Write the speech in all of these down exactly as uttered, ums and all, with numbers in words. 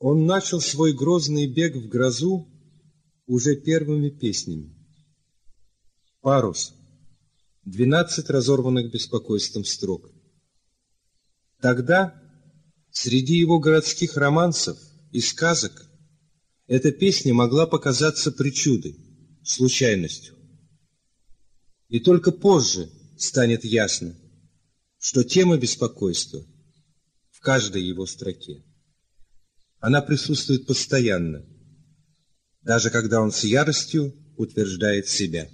Он начал свой грозный бег в грозу уже первыми песнями. «Парус», двенадцать разорванных беспокойством строк. Тогда среди его городских романсов и сказок эта песня могла показаться причудой, случайностью. И только позже станет ясно, что тема беспокойства в каждой его строке. Она присутствует постоянно, даже когда он с яростью утверждает себя.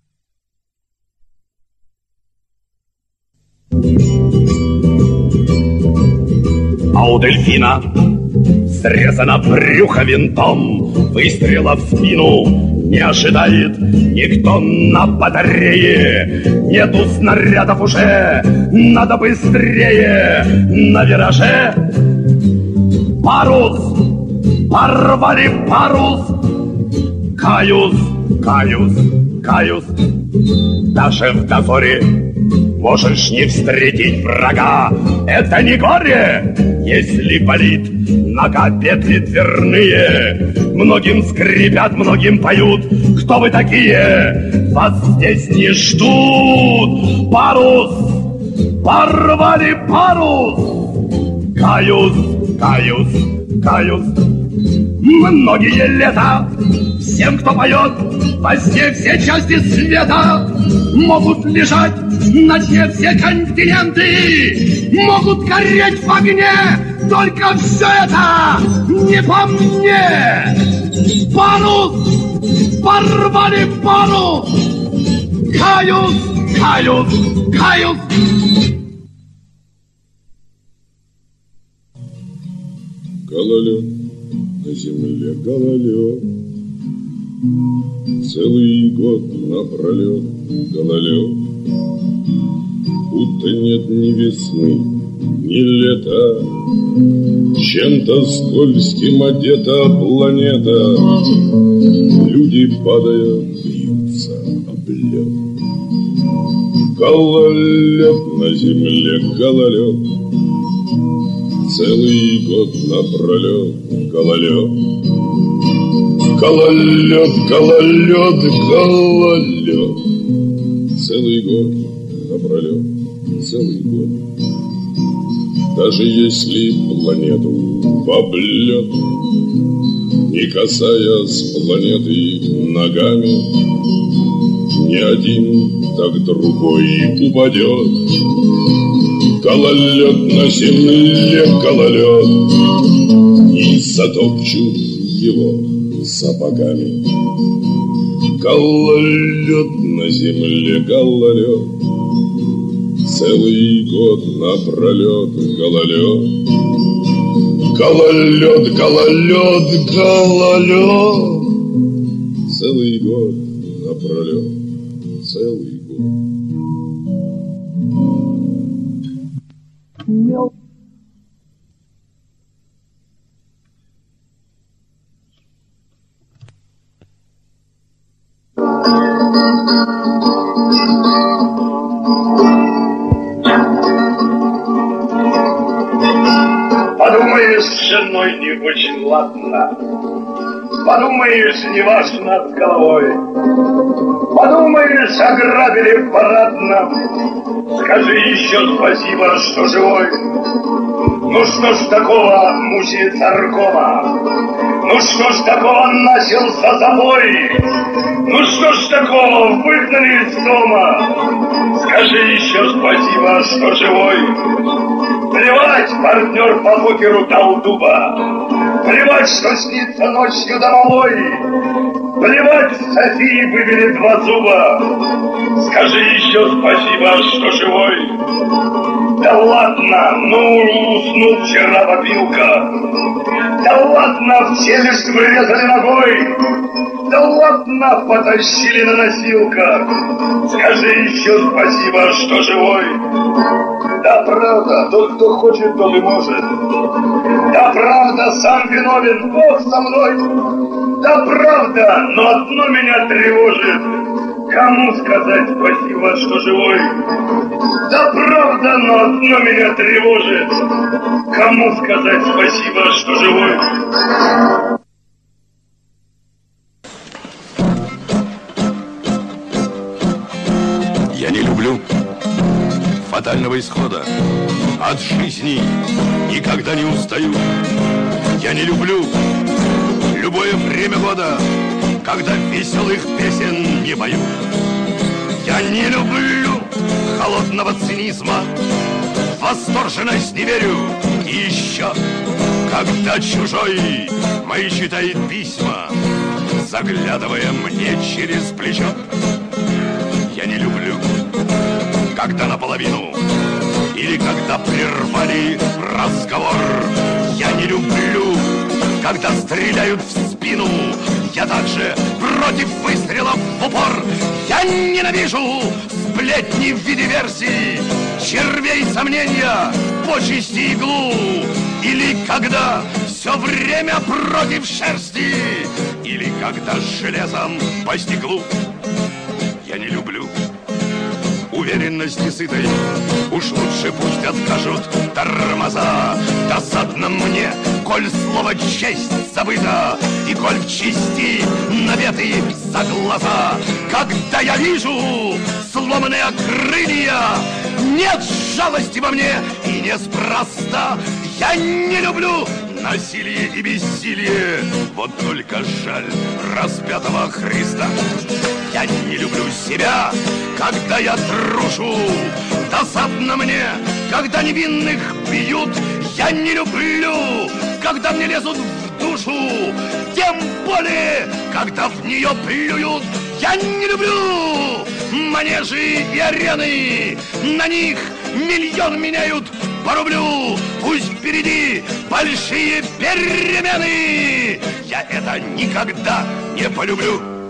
А у дельфина срезано брюхо винтом, выстрела в спину не ожидает никто на батарее. Нету снарядов уже, надо быстрее. На вираже парус, порвали парус. Каюсь, каюсь, каюсь. Даже в дозоре можешь не встретить врага. Это не горе, если болит нога, петли дверные. Многим скрипят, многим поют. Кто вы такие? Вас здесь не ждут. Парус, порвали парус. Каюсь, каюсь, каюсь. Многие лета всем, кто поет во сне все части света, могут лежать на дне все континенты, могут гореть в огне, только все это не по мне. Парус, порвали парус. Каюсь, каюсь, каюсь. Гололед, на земле гололед, целый год напролет гололед. Будто нет ни весны, ни лета, чем-то скользким одета планета. Люди, падая, бьются об лед. Гололед, на земле гололед, целый год напролет гололед. Гололед, гололед, гололед, целый год напролет, целый год. Даже если планету в облет, не касаясь планеты ногами, ни один, так другой упадет. Гололед, на земле гололед, и затопчут его сапогами. Гололед, на земле гололед, целый год напролет гололед. Гололед, гололед, гололед, целый год напролет, целый год. Подумаешь, с женой не очень ладно, подумаешь, не важно с головой, подумаешь, ограбили в парадном, скажи еще спасибо, что живой. Ну что ж такого, муси царкома, ну что ж такого начал за собой, ну что ж такого выгнали из дома, скажи еще спасибо, что живой. Плевать, партнер по покеру дал дуба, плевать, что снится ночью домовой, плевать, Софии выбили два зуба, скажи еще спасибо, что живой. Да ладно, ну уснул вчера попилка, да ладно, в челюсть врезали ногой, да ладно, потащили на носилках, скажи еще спасибо, что живой. Да правда, тот, кто хочет, тот и может. Да правда, сам виновен, Бог со мной. Да правда, но одно меня тревожит. Кому сказать спасибо, что живой? Да правда, но одно меня тревожит. Кому сказать спасибо, что живой? Я не люблю фатального исхода. От жизни никогда не устаю. Я не люблю любое время года, когда веселых песен не пою. Я не люблю холодного цинизма, восторженность не верю. И еще, когда чужой мои читает письма, заглядывая мне через плечо. Я не люблю, когда наполовину или когда прервали разговор. Я не люблю, когда стреляют в спину. Я также против выстрелов в упор. Я ненавижу сплетни в виде версий, червей сомнения, почести иглу. Или когда все время против шерсти, или когда с железом по стеклу. Я не люблю уверенности сытой, уж лучше пусть откажут тормоза. Досадно мне, коль слово честь забыто, и коль в чести наветы за глаза. Когда я вижу сломанные крылья, нет жалости во мне и неспроста. Я не люблю насилие и бессилие, вот только жаль распятого Христа. Я не люблю себя, когда я трушу. Досадно мне, когда невинных бьют. Я не люблю, когда мне лезут в душу. Тем более, когда в нее плюют. Я не люблю манежи и арены. На них миллион меняют по рублю. Пусть впереди большие перемены. Я это никогда не полюблю.